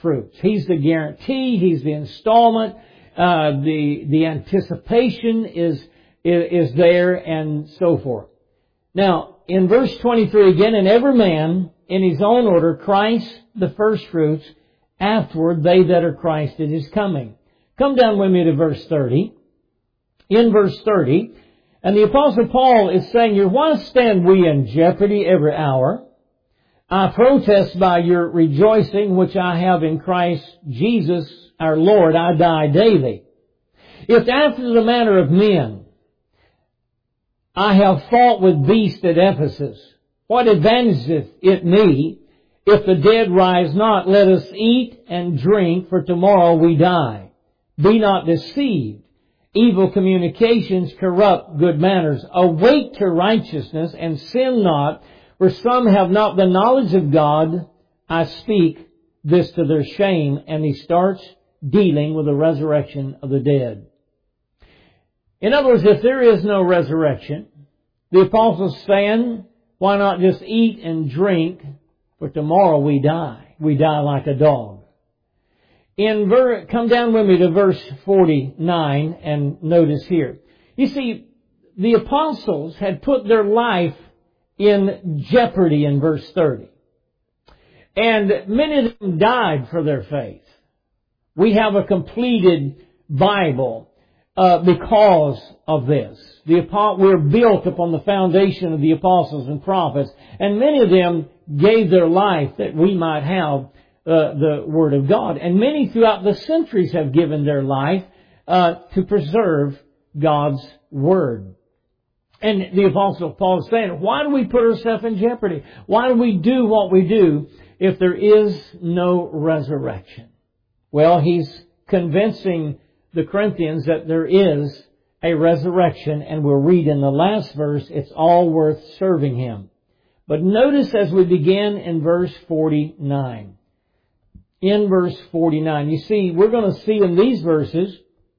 fruits. He's the guarantee. He's the installment. The anticipation is there, and so forth. Now, in verse 23 again, and every man in his own order, Christ the first fruits, afterward they that are Christ at His coming. Come down with me to verse 30. In verse 30, and the Apostle Paul is saying here, why stand we in jeopardy every hour? I protest by your rejoicing which I have in Christ Jesus our Lord, I die daily. If after the manner of men I have fought with beasts at Ephesus, what advantageth it me if the dead rise not? Let us eat and drink, for tomorrow we die. Be not deceived. Evil communications corrupt good manners. Awake to righteousness and sin not, for some have not the knowledge of God. I speak this to their shame. And he starts dealing with the resurrection of the dead. In other words, if there is no resurrection, the apostle's saying, why not just eat and drink, for tomorrow we die. We die like a dog. Come down with me to verse 49 and notice here. You see, the apostles had put their life in jeopardy in verse 30. And many of them died for their faith. We have a completed Bible because of this. We're built upon the foundation of the apostles and prophets, and many of them gave their life that we might have the Word of God. And many throughout the centuries have given their life to preserve God's Word. And the Apostle Paul is saying, why do we put ourselves in jeopardy? Why do we do what we do if there is no resurrection? Well, he's convincing the Corinthians that there is a resurrection, and we'll read in the last verse, it's all worth serving Him. But notice as we begin in verse 49. In verse 49, you see, we're going to see in these verses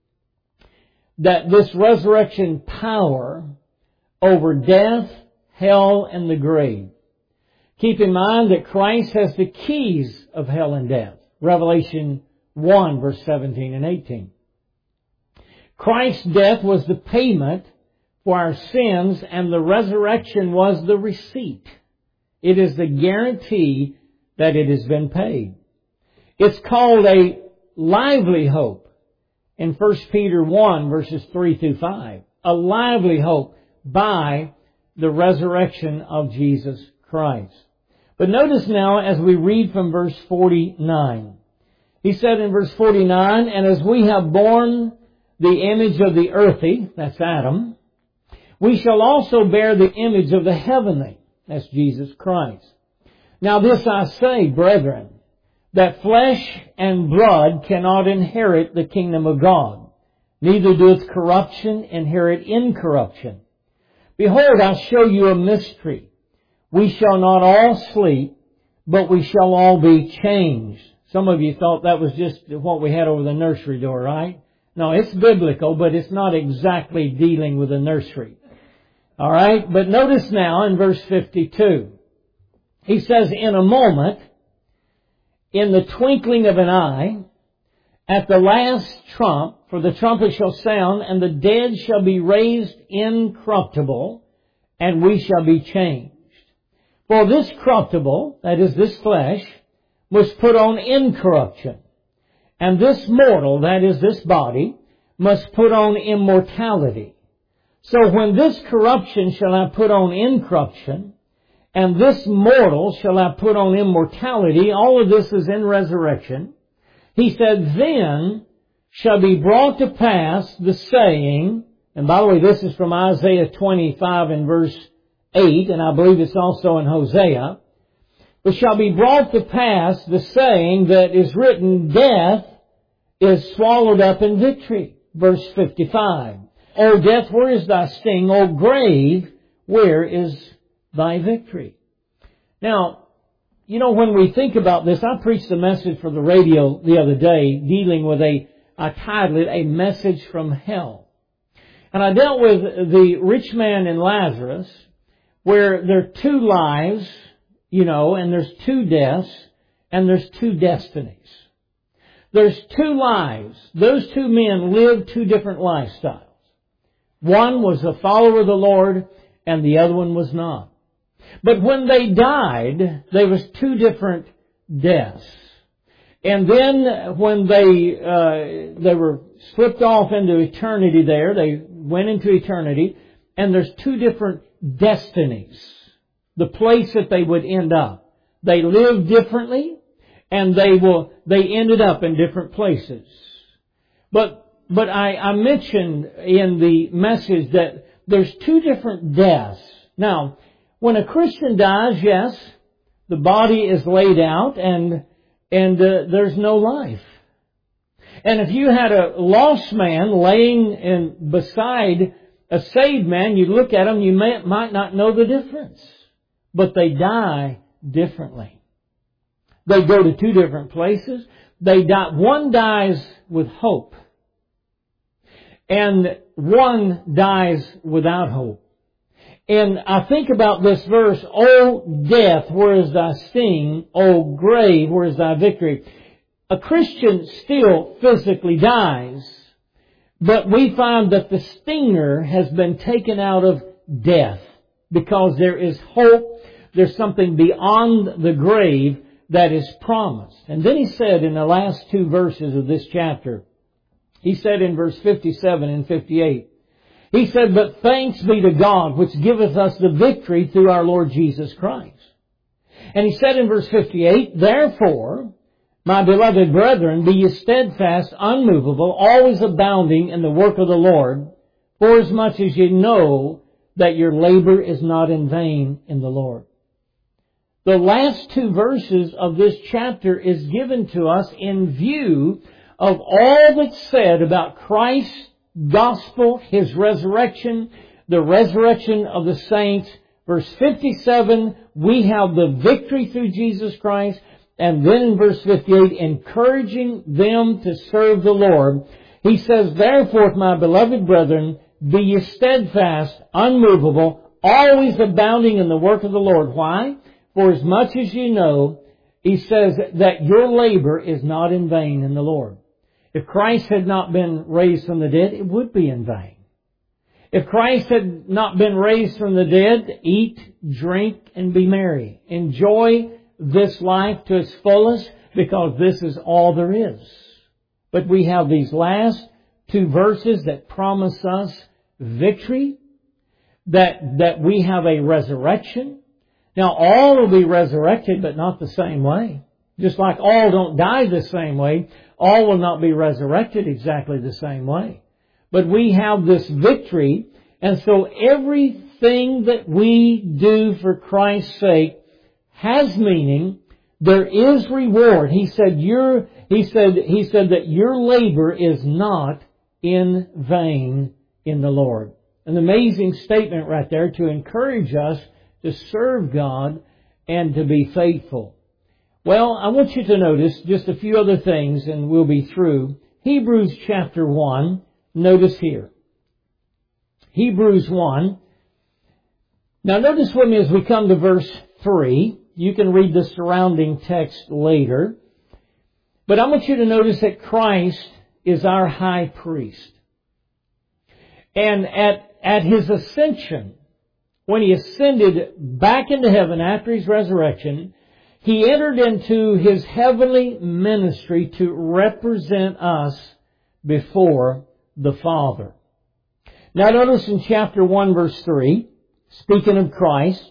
that this resurrection power over death, hell, and the grave. Keep in mind that Christ has the keys of hell and death. Revelation 1, verse 17 and 18. Christ's death was the payment for our sins, and the resurrection was the receipt. It is the guarantee that it has been paid. It's called a lively hope in 1 Peter 1, verses 3 through 5. A lively hope by the resurrection of Jesus Christ. But notice now as we read from verse 49. He said in verse 49, and as we have borne the image of the earthy, that's Adam, we shall also bear the image of the heavenly, that's Jesus Christ. Now this I say, brethren, that flesh and blood cannot inherit the kingdom of God, neither doeth corruption inherit incorruption. Behold, I show you a mystery. We shall not all sleep, but we shall all be changed. Some of you thought that was just what we had over the nursery door, right? No, it's biblical, but it's not exactly dealing with the nursery. All right, but notice now in verse 52. He says, in a moment, in the twinkling of an eye, at the last trump, for the trumpet shall sound, and the dead shall be raised incorruptible, and we shall be changed. For this corruptible, that is this flesh, must put on incorruption. And this mortal, that is this body, must put on immortality. So when this corruption shall I put on incorruption, and this mortal shall I put on immortality, all of this is in resurrection. He said, then shall be brought to pass the saying, and by the way, this is from Isaiah 25 and verse 8, and I believe it's also in Hosea, but shall be brought to pass the saying that is written, death is swallowed up in victory. Verse 55. O death, where is thy sting? O grave, where is thy victory? Now, you know, when we think about this, I preached a message for the radio the other day dealing with I titled it, A Message from Hell. And I dealt with the rich man and Lazarus, where there are two lives, you know, and there's two deaths, and there's two destinies. there's two lives. Those two men lived two different lifestyles. One was a follower of the Lord, and the other one was not. But when they died, there was two different deaths. And then when they were slipped off into eternity there, they went into eternity, and there's two different destinies. The place that they would end up. They lived differently, and they ended up in different places. But I mentioned in the message that there's two different deaths. Now, when a Christian dies, yes, the body is laid out and there's no life. And if you had a lost man laying beside a saved man, you look at him, you might not know the difference. But they die differently. They go to two different places. They die. One dies with hope. And one dies without hope. And I think about this verse, O death, where is thy sting? O grave, where is thy victory? A Christian still physically dies, but we find that the stinger has been taken out of death because there is hope. There's something beyond the grave that is promised. And then he said in the last two verses of this chapter, he said in verse 57 and 58, he said, but thanks be to God, which giveth us the victory through our Lord Jesus Christ. And he said in verse 58, therefore, my beloved brethren, be ye steadfast, unmovable, always abounding in the work of the Lord, forasmuch as ye know that your labor is not in vain in the Lord. The last two verses of this chapter is given to us in view of all that's said about Christ's gospel, His resurrection, the resurrection of the saints. Verse 57, we have the victory through Jesus Christ. And then in verse 58, encouraging them to serve the Lord. He says, therefore, my beloved brethren, be ye steadfast, unmovable, always abounding in the work of the Lord. Why? For as much as you know, he says that your labor is not in vain in the Lord. If Christ had not been raised from the dead, it would be in vain. If Christ had not been raised from the dead, eat, drink, and be merry. Enjoy this life to its fullest, because this is all there is. But we have these last two verses that promise us victory, that we have a resurrection. Now all will be resurrected, but not the same way. Just like all don't die the same way, all will not be resurrected exactly the same way. But we have this victory, and so everything that we do for Christ's sake has meaning. There is reward. He said that your labor is not in vain in the Lord. An amazing statement right there to encourage us to serve God and to be faithful. Well, I want you to notice just a few other things and we'll be through. Hebrews chapter 1, notice here. Hebrews 1. Now notice with me as we come to verse 3. You can read the surrounding text later. But I want you to notice that Christ is our high priest. And at His ascension, when He ascended back into heaven after His resurrection, He entered into His heavenly ministry to represent us before the Father. Now notice in chapter 1 verse 3, speaking of Christ,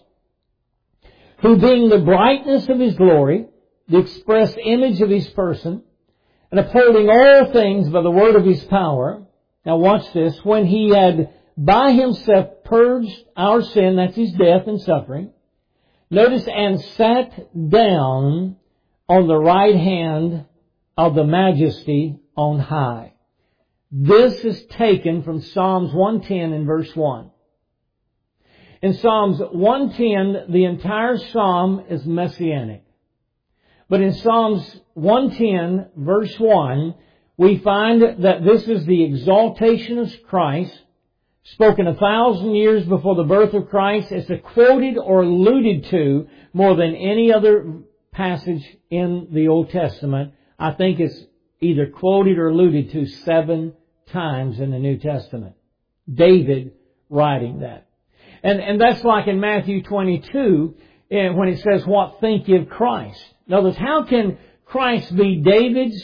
who being the brightness of His glory, the express image of His person, and upholding all things by the word of His power. Now watch this. When He had by Himself purged our sin, that's His death and suffering, notice, and sat down on the right hand of the Majesty on high. This is taken from Psalms 110 and verse 1. In Psalms 110, the entire psalm is messianic. But in Psalms 110, verse 1, we find that this is the exaltation of Christ, spoken 1,000 years before the birth of Christ. It's quoted or alluded to more than any other passage in the Old Testament. I think it's either quoted or alluded to 7 times in the New Testament. David writing that. And that's like in Matthew 22, when it says, what think ye of Christ? In other words, how can Christ be David's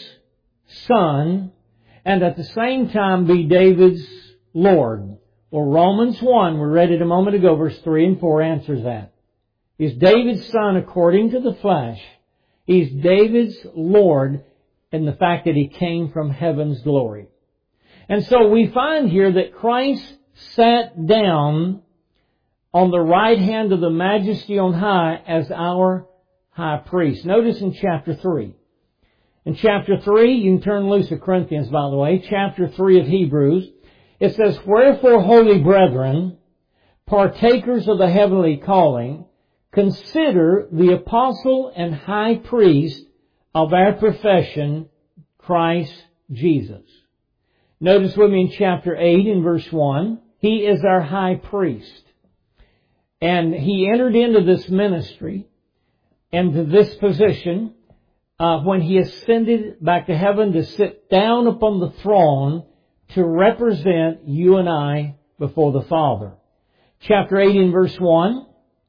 son and at the same time be David's Lord? Well, Romans 1, we read it a moment ago, verse 3 and 4 answers that. He's David's son according to the flesh. He's David's Lord in the fact that He came from heaven's glory. And so we find here that Christ sat down on the right hand of the Majesty on high as our high priest. Notice in chapter 3. In chapter 3, you can turn loose to Corinthians, by the way, chapter 3 of Hebrews, it says, wherefore, holy brethren, partakers of the heavenly calling, consider the apostle and high priest of our profession, Christ Jesus. Notice with me in chapter 8 in verse 1, He is our high priest. And He entered into this ministry and to this position when He ascended back to heaven to sit down upon the throne to represent you and I before the Father. Chapter 8 in verse 1.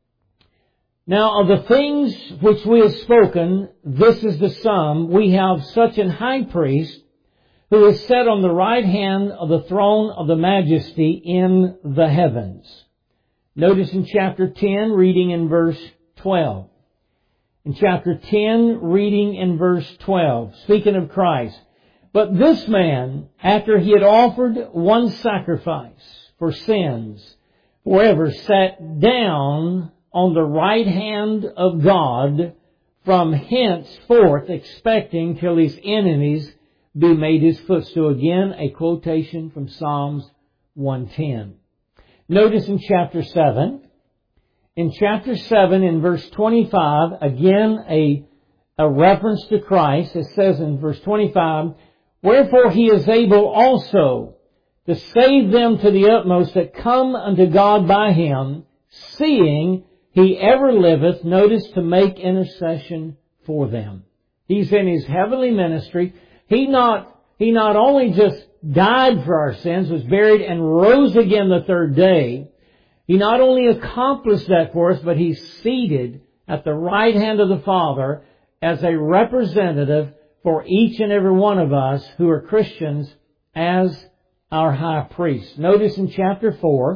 Now of the things which we have spoken, this is the sum. We have such an high priest who is set on the right hand of the throne of the Majesty in the heavens. Notice in chapter 10, reading in verse 12. In chapter 10, reading in verse 12, speaking of Christ. But this man, after He had offered one sacrifice for sins forever, sat down on the right hand of God from henceforth, expecting till His enemies be made His footstool. Again, a quotation from Psalms 110. Notice in chapter 7. In chapter 7, in verse 25, again a reference to Christ. It says in verse 25, wherefore He is able also to save them to the utmost that come unto God by Him, seeing He ever liveth, notice, to make intercession for them. He's in His heavenly ministry. He not only just died for our sins, was buried and rose again the third day. He not only accomplished that for us, but He's seated at the right hand of the Father as a representative for each and every one of us who are Christians as our high priest. Notice in chapter 4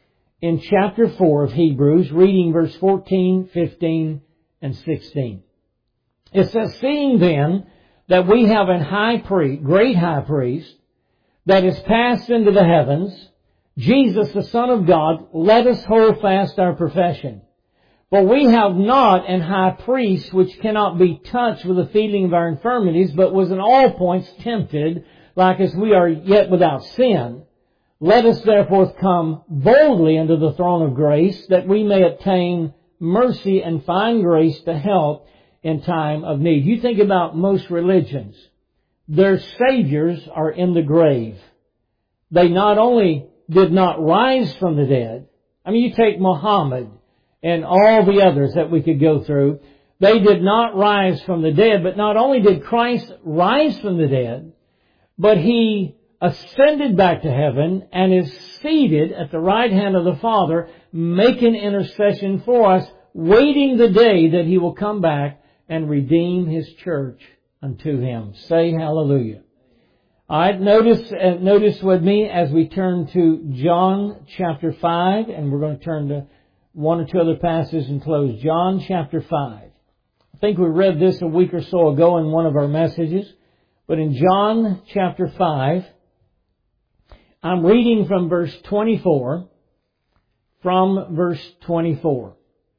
of Hebrews, reading verse 14, 15, and 16. It says, seeing then that we have a high priest, great high priest, that is passed into the heavens, Jesus, the Son of God, let us hold fast our profession. For we have not an high priest which cannot be touched with the feeling of our infirmities, but was in all points tempted, like as we are yet without sin. Let us therefore come boldly unto the throne of grace, that we may obtain mercy and find grace to help in time of need. You think about most religions. Their saviors are in the grave. They not only did not rise from the dead. I mean, you take Muhammad and all the others that we could go through. They did not rise from the dead, but not only did Christ rise from the dead, but He ascended back to heaven and is seated at the right hand of the Father, making intercession for us, waiting the day that He will come back and redeem His church unto Him. Say hallelujah. All right, notice with me as we turn to John chapter 5, and we're going to turn to one or two other passages and close. John chapter 5. I think we read this a week or so ago in one of our messages. But in John chapter 5, I'm reading from verse 24. From verse 24.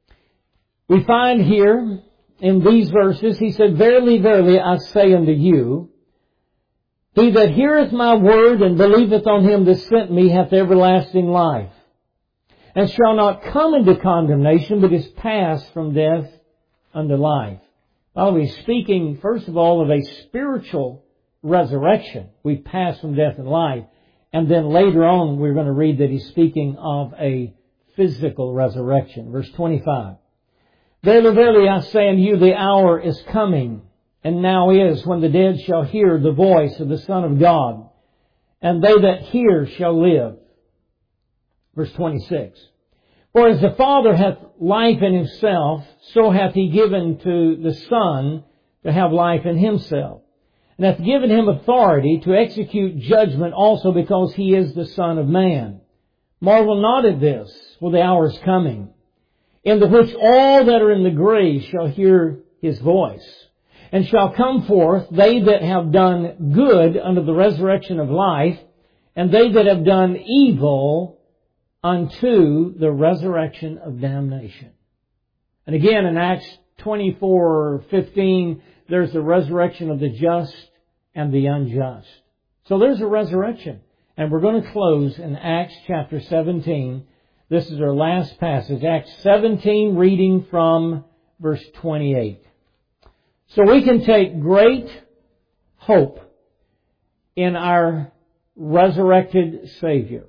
We find here in these verses, He said, verily, verily, I say unto you, he that heareth my word and believeth on Him that sent me hath everlasting life, and shall not come into condemnation, but is passed from death unto life. Well, He's speaking, first of all, of a spiritual resurrection. We pass from death and life. And then later on, we're going to read that He's speaking of a physical resurrection. Verse 25. Verily, verily, I say unto you, the hour is coming, and now is, when the dead shall hear the voice of the Son of God, and they that hear shall live. Verse 26. For as the Father hath life in Himself, so hath He given to the Son to have life in Himself, and hath given Him authority to execute judgment also, because He is the Son of Man. Marvel not at this, for the hour is coming, in the which all that are in the grave shall hear His voice, and shall come forth, they that have done good unto the resurrection of life, and they that have done evil unto the resurrection of damnation. And again in Acts 24:15, there's the resurrection of the just and the unjust. So there's a resurrection. And we're going to close in Acts chapter 17. This is our last passage. Acts 17, reading from verse 28. So we can take great hope in our resurrected Savior.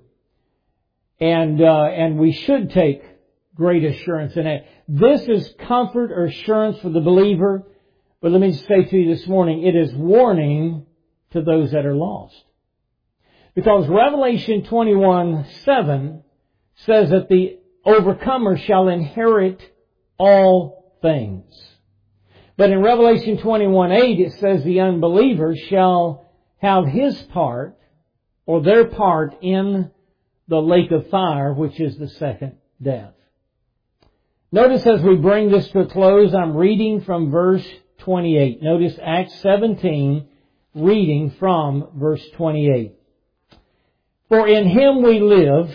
And we should take great assurance in it. This is comfort or assurance for the believer. But let me say to you this morning, it is warning to those that are lost. Because Revelation 21:7 says that the overcomer shall inherit all things. But in Revelation 21:8 it says the unbeliever shall have his part, or their part, in the lake of fire, which is the second death. Notice as we bring this to a close, I'm reading from verse 28. Notice Acts 17, reading from verse 28. For in Him we live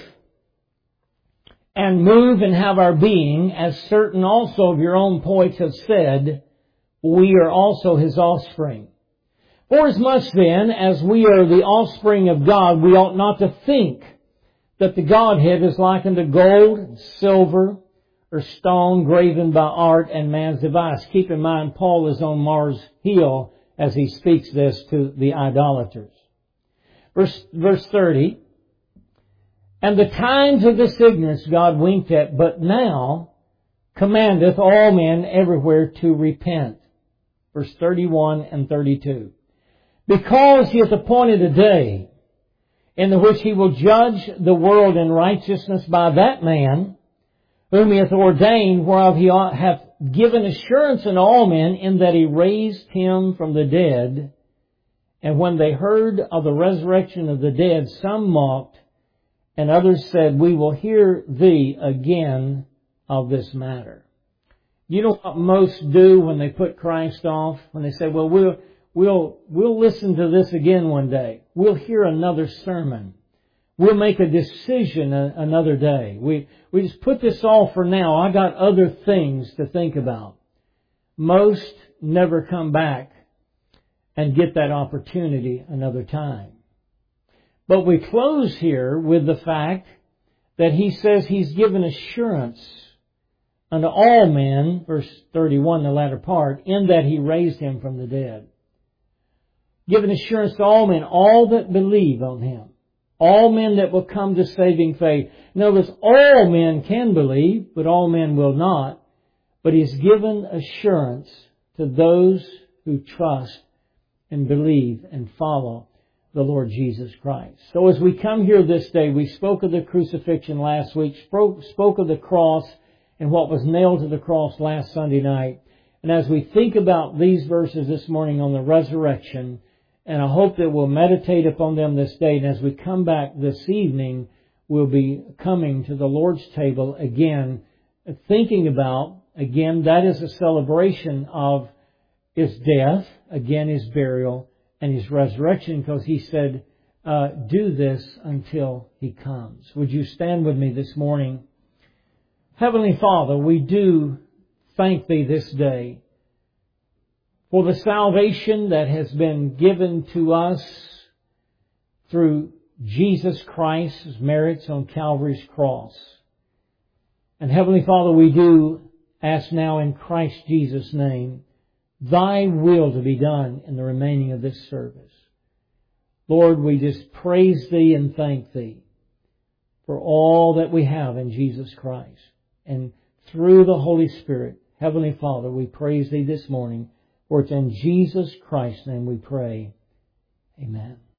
and move and have our being, as certain also of your own poets have said, we are also His offspring. Forasmuch then as we are the offspring of God, we ought not to think that the Godhead is likened to gold and silver or stone graven by art and man's device. Keep in mind, Paul is on Mars Hill as he speaks this to the idolaters. Verse 30. And the times of this ignorance God winked at, but now commandeth all men everywhere to repent. Verse 31 and 32. Because He hath appointed a day in the which He will judge the world in righteousness by that man whom He hath ordained, whereof He hath given assurance unto all men, in that He raised Him from the dead. And when they heard of the resurrection of the dead, some mocked, and others said, we will hear thee again of this matter. You know what most do when they put Christ off? When they say, well, we'll listen to this again one day. We'll hear another sermon. We'll make a decision another day. We just put this off for now. I got other things to think about. Most never come back and get that opportunity another time. But we close here with the fact that He says He's given assurance unto all men, verse 31, the latter part, in that He raised Him from the dead. Given assurance to all men, all that believe on Him. All men that will come to saving faith. Notice, all men can believe, but all men will not. But He's given assurance to those who trust and believe and follow the Lord Jesus Christ. So as we come here this day, we spoke of the crucifixion last week, spoke of the cross and what was nailed to the cross last Sunday night. And as we think about these verses this morning on the resurrection, and I hope that we'll meditate upon them this day, and as we come back this evening, we'll be coming to the Lord's table again, thinking about, again, that is a celebration of His death, again His burial, and His resurrection, because He said, do this until He comes. Would you stand with me this morning? Heavenly Father, we do thank Thee this day for the salvation that has been given to us through Jesus Christ's merits on Calvary's cross. And Heavenly Father, we do ask now in Christ Jesus' name, Thy will to be done in the remaining of this service. Lord, we just praise Thee and thank Thee for all that we have in Jesus Christ. And through the Holy Spirit, Heavenly Father, we praise Thee this morning For it's in Jesus Christ's name we pray. Amen.